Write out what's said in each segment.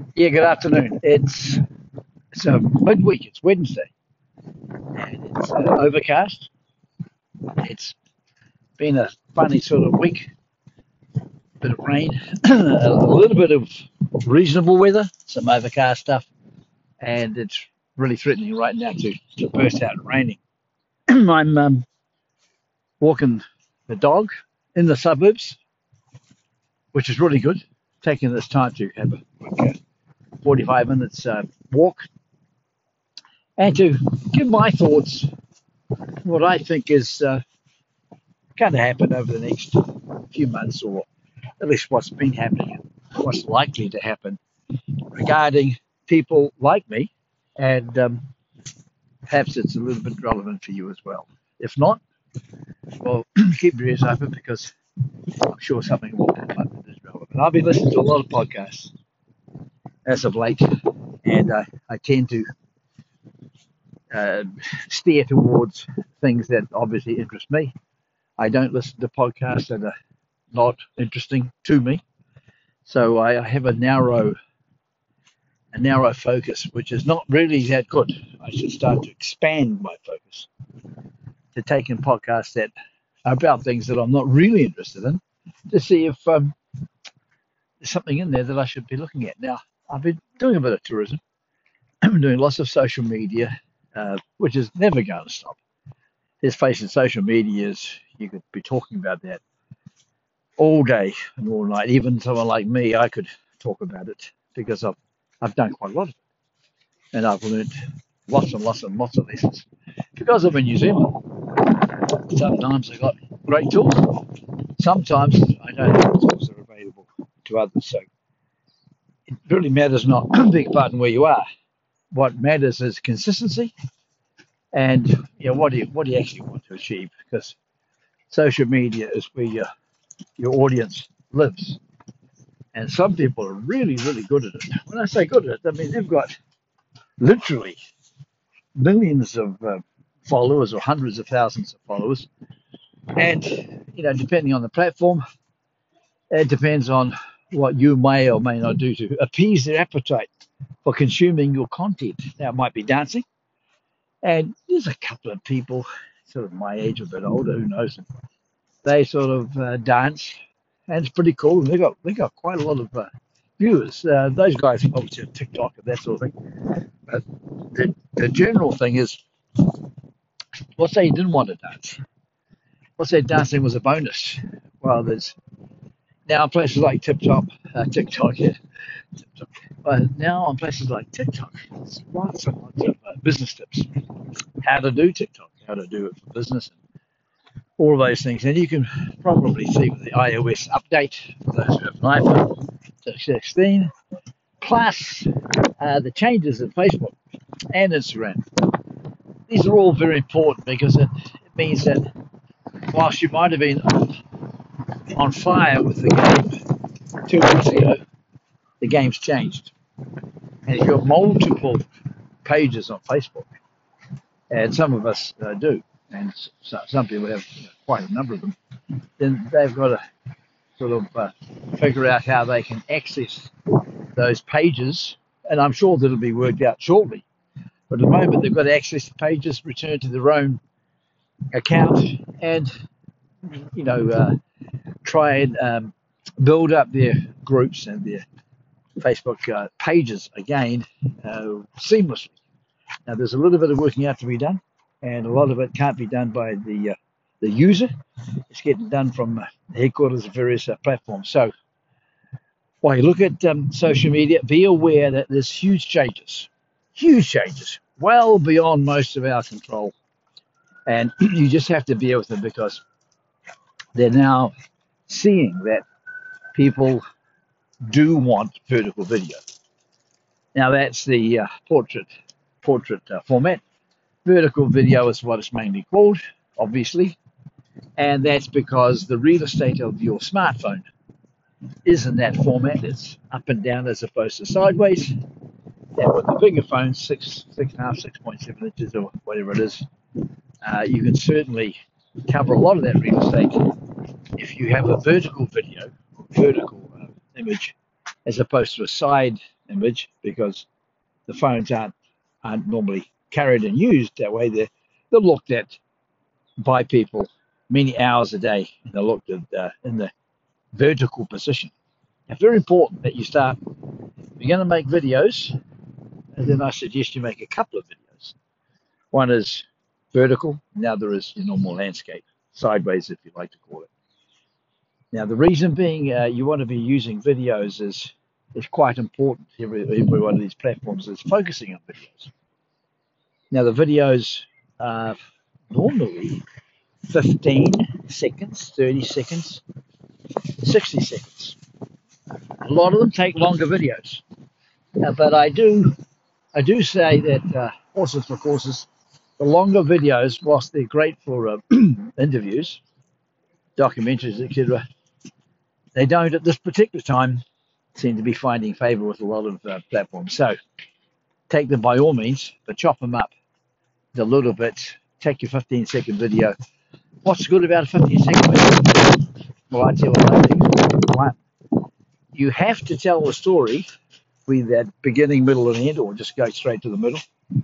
Yeah, good afternoon. It's a midweek. It's Wednesday, and it's overcast. It's been a funny sort of week. Bit of rain, a little bit of reasonable weather, some overcast stuff, and it's really threatening right now to burst out raining. I'm walking the dog in the suburbs, which is really good. Taking this time to have a 45 minutes walk and to give my thoughts, what I think is going to happen over the next few months, or at least what's been happening, what's likely to happen regarding people like me, and perhaps it's a little bit relevant for you as well. If not, well, keep your ears open because I'm sure something will come up that is relevant. I've been listening to a lot of podcasts as of late, and I tend to uh, steer towards things that obviously interest me. I don't listen to podcasts that are not interesting to me. So I have a narrow focus, which is not really that good. I should start to expand my focus to taking podcasts that are about things that I'm not really interested in to see if there's something in there that I should be looking at. Now, I've been doing a bit of tourism. I'm doing lots of social media, which is never going to stop. Let's face it, social media is, you could be talking about that all day and all night. Even someone like me, I could talk about it because I've done quite a lot of it, and I've learned lots and lots and lots of lessons. Because I'm in New Zealand, sometimes I got great tools. Sometimes I don't have the tools that are available to others. So it really matters not big part in where you are. What matters is consistency and what do you actually want to achieve? Because social media is where your audience lives. And some people are really, really good at it. When I say good at it, I mean they've got literally millions of followers or hundreds of thousands of followers. And, depending on the platform, it depends on what you may or may not do to appease their appetite for consuming your content. Now, it might be dancing. And there's a couple of people, sort of my age, a bit older, who knows, they sort of dance, and it's pretty cool. And they got quite a lot of viewers. Those guys obviously on TikTok and that sort of thing. But the general thing is, let's say you didn't want to dance. Let's say dancing was a bonus. Well, there's now places like TikTok, yeah. TikTok. But now on places like TikTok, there's lots and lots of business tips. How to do TikTok, how to do it for business, all of those things. And you can probably see with the iOS update, for those who have an iPhone 16, plus the changes in Facebook and Instagram. These are all very important because it means that whilst you might have been on fire with the game 2 weeks ago, the game's changed. And if you've got multiple pages on Facebook, and some of us do, and some people have quite a number of them, then they've got to sort of figure out how they can access those pages. And I'm sure that'll be worked out shortly. But at the moment, they've got to access the pages, return to their own account, and try and build up their groups and their Facebook pages again seamlessly. Now, there's a little bit of working out to be done, and a lot of it can't be done by the user. It's getting done from the headquarters of various platforms. So, while you look at social media, be aware that there's huge changes, well beyond most of our control, and you just have to bear with them because they're now seeing that people do want vertical video. Now that's the portrait format. Vertical video is what it's mainly called, obviously, and that's because the real estate of your smartphone is in that format. It's up and down as opposed to sideways. And with the bigger phones, 6.7 inches or whatever it is, you can certainly cover a lot of that real estate if you have a vertical video, or vertical image, as opposed to a side image because the phones aren't normally carried and used that way. They're looked at by people many hours a day, and they're looked at in the vertical position. It's very important that you start. If you're going to make videos, and then I suggest you make a couple of videos. One is vertical, the other is your normal landscape, sideways if you like to call it. Now, the reason being you want to be using videos is quite important. Every one of these platforms is focusing on videos. Now, the videos are normally 15 seconds, 30 seconds, 60 seconds. A lot of them take longer videos. But I do say that horses for courses, the longer videos, whilst they're great for interviews, documentaries, etc., they don't at this particular time seem to be finding favour with a lot of platforms. So take them by all means, but chop them up a little bit. Take your 15-second video. What's good about a 15-second video? Well, I tell you what I think. One, you have to tell the story, be that beginning, middle, and end, or just go straight to the middle.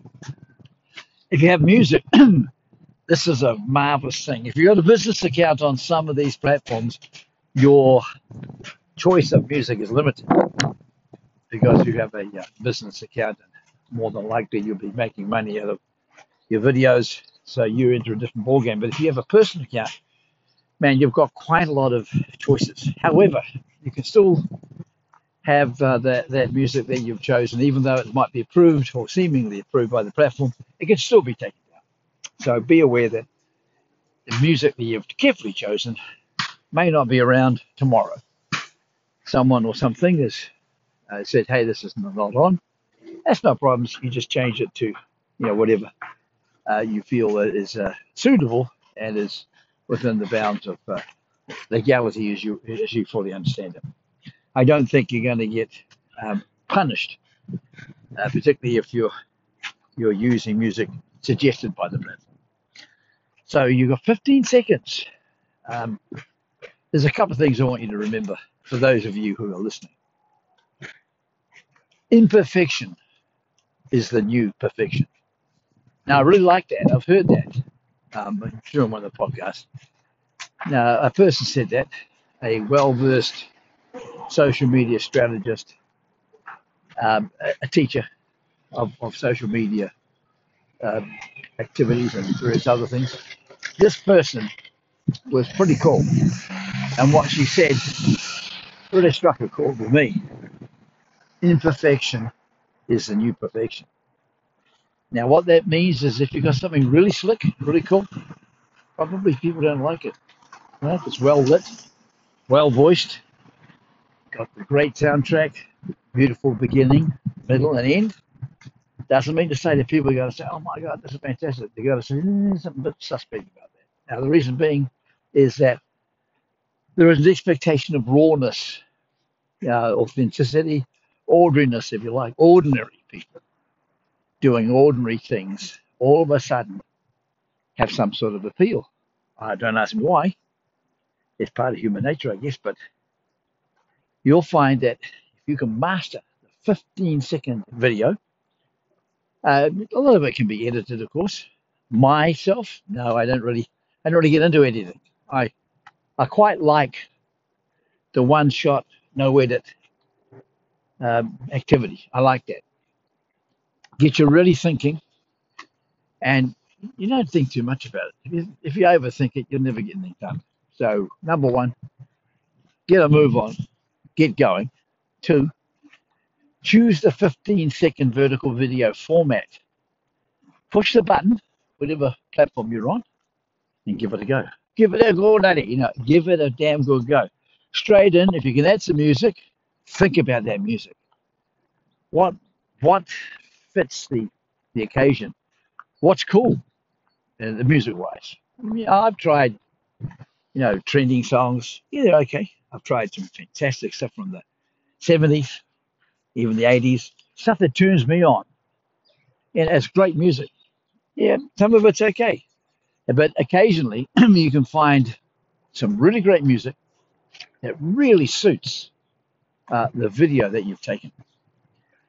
If you have music, this is a marvelous thing. If you've got a business account on some of these platforms, your choice of music is limited because you have a business account, and more than likely you'll be making money out of your videos, so you're into a different ballgame. But if you have a personal account, man, you've got quite a lot of choices. However, you can still have that music that you've chosen, even though it might be approved or seemingly approved by the platform, it can still be taken down. So be aware that the music that you've carefully chosen may not be around tomorrow. Someone or something has said, hey, this is not on. That's no problem. You just change it to whatever you feel is suitable and is within the bounds of legality as you fully understand it. I don't think you're going to get punished, particularly if you're using music suggested by the platform. So you've got 15 seconds. There's a couple of things I want you to remember for those of you who are listening. Imperfection is the new perfection. Now, I really like that. I've heard that during one of the podcasts. Now, a person said that, a well-versed social media strategist, a teacher of social media activities and various other things. This person was pretty cool. And what she said really struck a chord with me. Imperfection is the new perfection. Now, what that means is if you've got something really slick, really cool, probably people don't like it. If it's well lit, well voiced, got the great soundtrack, beautiful beginning, middle, and end, doesn't mean to say that people are going to say, oh my God, this is fantastic. They've got to say, there's something a bit suspect about that. Now, the reason being is that there is an expectation of rawness, authenticity, ordinariness, if you like. Ordinary people doing ordinary things all of a sudden have some sort of appeal. Don't ask me why. It's part of human nature, I guess, but you'll find that if you can master the 15-second video, a lot of it can be edited, of course. Myself, no, I don't really get into editing. I quite like the one shot, no edit activity. I like that. Get you really thinking, and you don't think too much about it. If you overthink it, you'll never get anything done. So, number one, get a move on, get going. Two, choose the 15-second vertical video format. Push the button, whatever platform you're on, and give it a go. Give it a go, give it a damn good go. Straight in, if you can add some music, think about that music. What fits the occasion? What's cool, the music-wise? I've tried, trending songs. Yeah, they're okay. I've tried some fantastic stuff from the 70s, even the 80s, stuff that turns me on. And it's great music. Yeah, some of it's okay. But occasionally you can find some really great music that really suits the video that you've taken.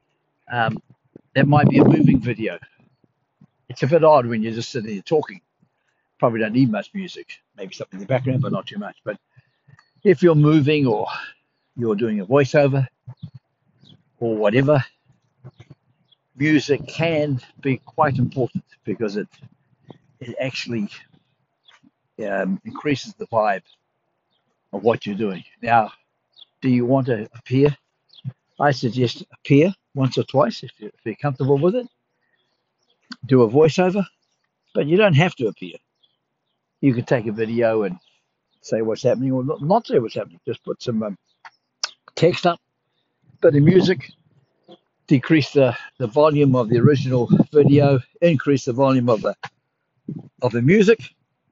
It might be a moving video. It's a bit odd when you're just sitting there talking. Probably don't need much music, maybe something in the background, but not too much. But if you're moving or you're doing a voiceover or whatever, music can be quite important because it actually increases the vibe of what you're doing. Now, do you want to appear? I suggest appear once or twice if you're comfortable with it. Do a voiceover, but you don't have to appear. You can take a video and say what's happening or not say what's happening. Just put some text up, bit of music, decrease the volume of the original video, increase the volume of the music,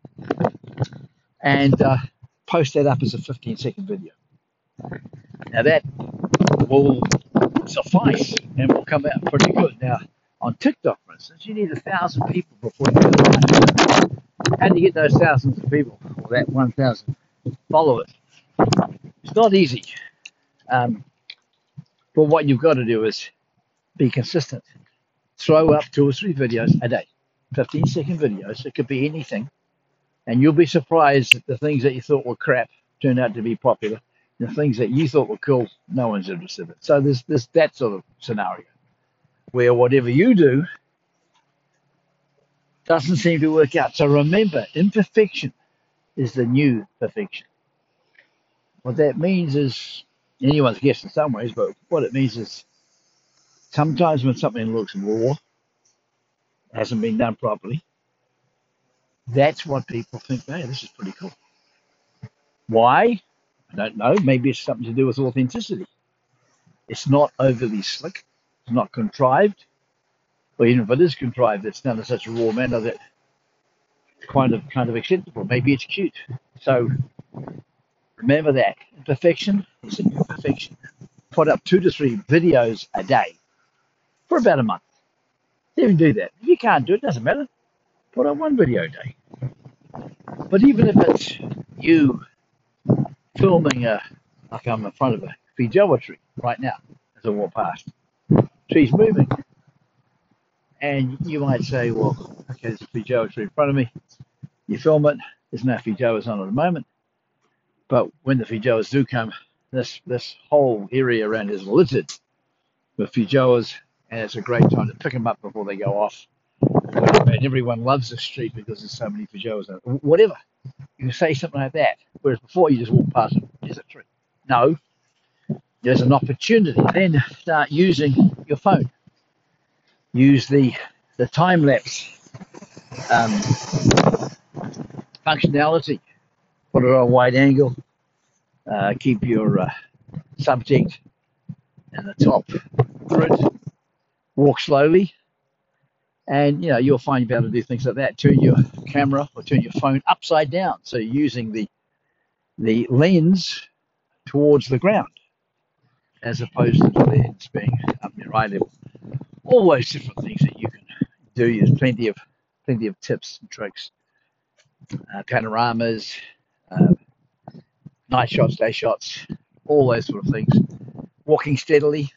and post that up as a 15-second video. Now that will suffice and will come out pretty good. Now on TikTok, for instance, you need 1,000 people before you get it. How do you get those thousands of people, or that 1,000 followers? It's not easy. But what you've got to do is be consistent. Throw up 2 or 3 videos a day, 15-second videos. It could be anything. And you'll be surprised that the things that you thought were crap turn out to be popular. The things that you thought were cool, no one's interested in. So there's that sort of scenario where whatever you do doesn't seem to work out. So remember, imperfection is the new perfection. What that means is, anyone's guess in some ways, but what it means is sometimes when something looks raw, hasn't been done properly, that's what people think, hey, this is pretty cool. Why? I don't know. Maybe it's something to do with authenticity. It's not overly slick. It's not contrived. Or even if it is contrived, it's done in such a raw manner that it's kind of acceptable. Maybe it's cute. So remember that. Imperfection is a new perfection. Put up 2 to 3 videos a day for about a month. Even do that. If you can't do it, doesn't matter. Put up 1 video a day. But even if it's you filming like I'm in front of a feijoa tree right now as I walk past. Tree's moving. And you might say, well, okay, there's a feijoa tree in front of me. You film it. There's no feijoas on at the moment. But when the feijoas do come, this whole area around is littered with feijoas, and it's a great time to pick them up before they go off. And everyone loves this street because there's so many feijoas in it. Whatever. You can say something like that. Whereas before you just walk past it, there's a tree. No. There's an opportunity. Then start using your phone. Use the time-lapse functionality. Put it on wide angle. Keep your subject in the top grid. Walk slowly. And you'll find you'll be able to do things like that. Turn your camera or turn your phone upside down. So you're using the lens towards the ground as opposed to the lens being up near eye level. All those different things that you can do. There's plenty of tips and tricks. Panoramas, night shots, day shots, all those sort of things. Walking steadily,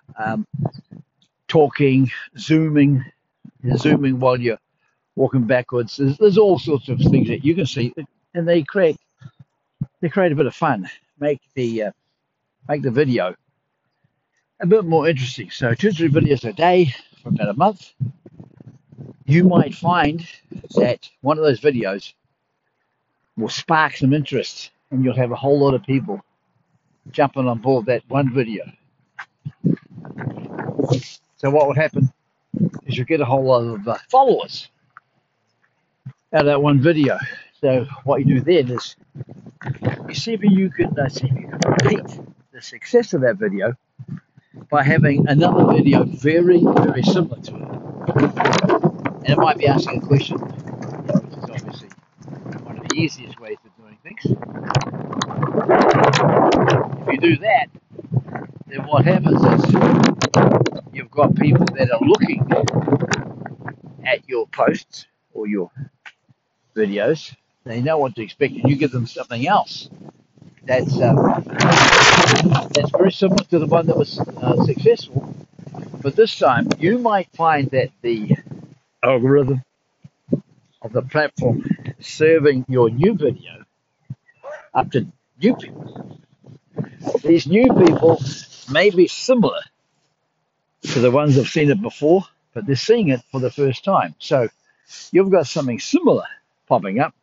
talking, zooming while you're walking backwards. There's all sorts of things that you can see, and they create a bit of fun. Make the video a bit more interesting. So 2 or 3 videos a day for about a month. You might find that one of those videos will spark some interest, and you'll have a whole lot of people jumping on board that one video. So what will happen is you'll get a whole lot of followers out of that one video. So what you do then is you see if you can repeat the success of that video by having another video very, very similar to it. And it might be asking a question, which is obviously one of the easiest ways of doing things. If you do that, then what happens is you've got people that are looking at your posts or your videos. They know what to expect, and you give them something else that's very similar to the one that was successful, But this time, you might find that the algorithm of the platform serving your new video up to new people. These new people may be similar to the ones who've seen it before, but they're seeing it for the first time. So you've got something similar popping up,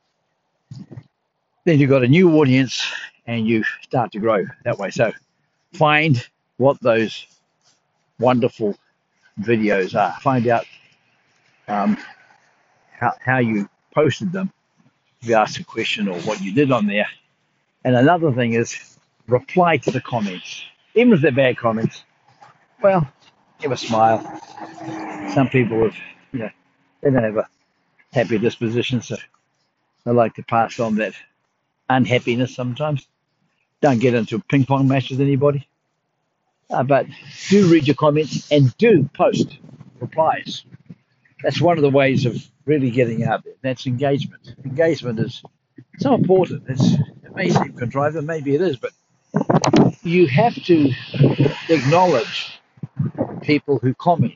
then you've got a new audience and you start to grow that way. So find what those wonderful videos are. Find out um, how you posted them, if you asked a question or what you did on there. And another thing is reply to the comments. Even if they're bad comments, well, give a smile. Some people have, they don't have a happy disposition, so they like to pass on that unhappiness sometimes. Don't get into a ping pong match with anybody. But do read your comments and do post replies. That's one of the ways of really getting out there. That's engagement. Engagement is so important. It may seem contrived, and maybe it is, but you have to acknowledge people who comment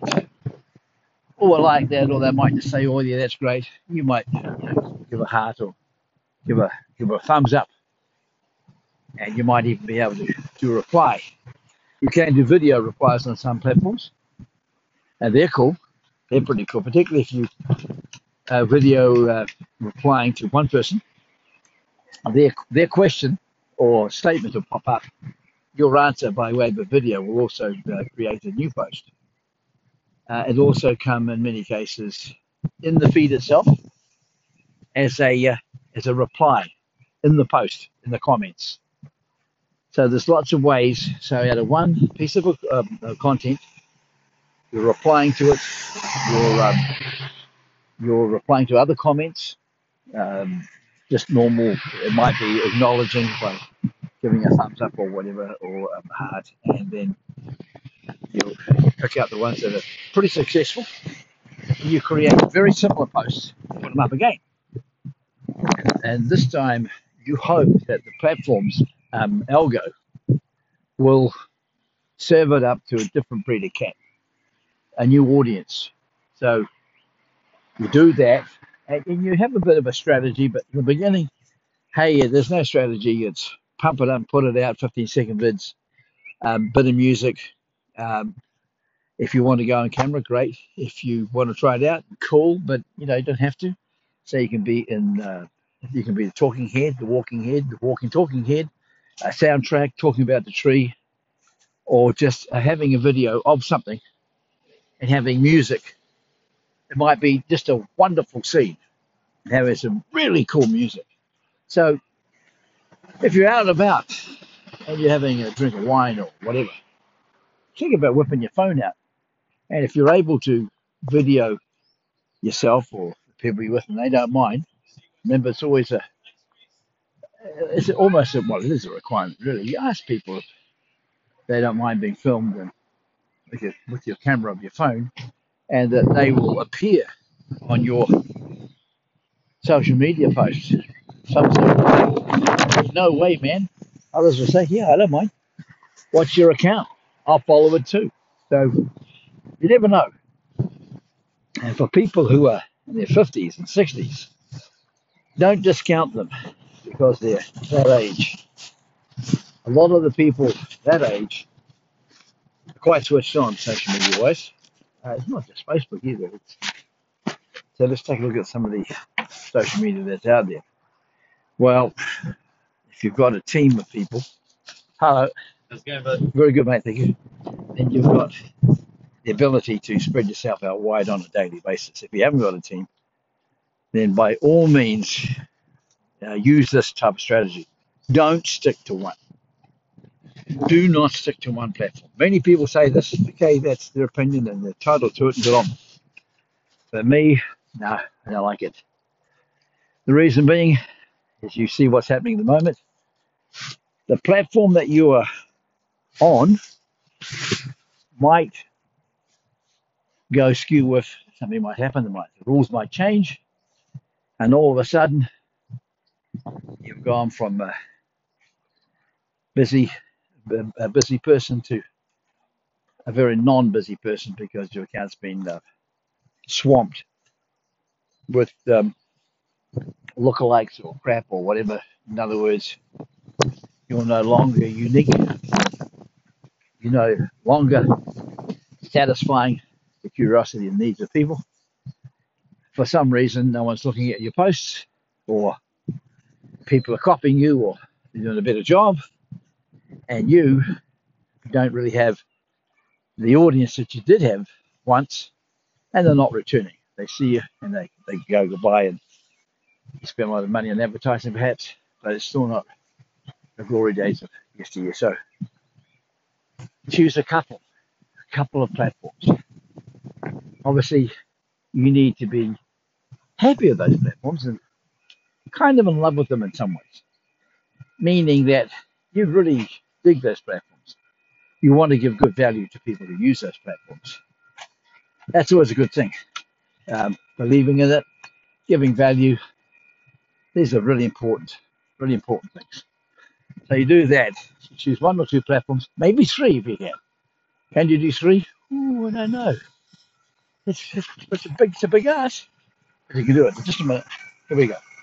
or like that, or they might just say, "Oh, yeah, that's great." You might give a heart or give a thumbs up, and you might even be able to do a reply. You can do video replies on some platforms, and they're cool. They're pretty cool, particularly if you video replying to one person. Their question or statement will pop up. Your answer by way of a video will also create a new post. It'll also come in many cases in the feed itself as a reply in the post, in the comments. So there's lots of ways. So out of one piece of content, you're replying to it. You're replying to other comments. Just normal. It might be acknowledging by giving a thumbs up or whatever, or a heart, and then you'll pick out the ones that are pretty successful. And you create very similar posts, put them up again, and this time you hope that the platform's algo will serve it up to a different breed of cat, a new audience. So you do that, and you have a bit of a strategy, but in the beginning, hey, there's no strategy. It's pump it up, put it out, 15-second vids, bit of music. If you want to go on camera, great. If you want to try it out, cool. But you don't have to. So you can be you can be the talking head, the walking talking head, a soundtrack talking about the tree, or just having a video of something and having music. It might be just a wonderful scene, having some really cool music. So if you're out and about and you're having a drink of wine or whatever, think about whipping your phone out. And if you're able to video yourself or the people you're with and they don't mind, remember it's almost well, it is a requirement really. You ask people if they don't mind being filmed and with your camera of your phone, and that they will appear on your social media posts. Some say, no way, man. Others will say, yeah, I don't mind. What's your account? I'll follow it too. So you never know. And for people who are in their 50s and 60s, don't discount them because they're that age. A lot of the people that age are quite switched on social media wise. It's not just Facebook either. So let's take a look at some of the social media that's out there. Well, if you've got a team of people, hello, how's it going, bud? Very good, mate, thank you. And you've got the ability to spread yourself out wide on a daily basis. If you haven't got a team, then by all means, use this type of strategy. Don't stick to one. Do not stick to one platform. Many people say this, okay, that's their opinion and they're entitled to it and get on. For me, no, I don't like it. The reason being, as you see what's happening at the moment, the platform that you are on might go skew with something might happen, the rules might change, and all of a sudden you've gone from a busy person to a very non-busy person because your account's been swamped with lookalikes or crap or whatever. In other words, you're no longer unique. You're no longer satisfying the curiosity and needs of people. For some reason, no one's looking at your posts, or people are copying you, or you're doing a better job, and you don't really have the audience that you did have once, and they're not returning. They see you and they go goodbye, and you spend a lot of money on advertising perhaps, but it's still not the glory days of yesteryear. So choose a couple of platforms. Obviously, you need to be happy with those platforms and kind of in love with them in some ways, meaning that you really dig those platforms. You want to give good value to people who use those platforms. That's always a good thing. Believing in it, giving value, these are really important things. So you do that. You choose one or two platforms, maybe three if you can. Can you do three? Oh, I don't know. It's a big ask. But you can do it. Just a minute. Here we go.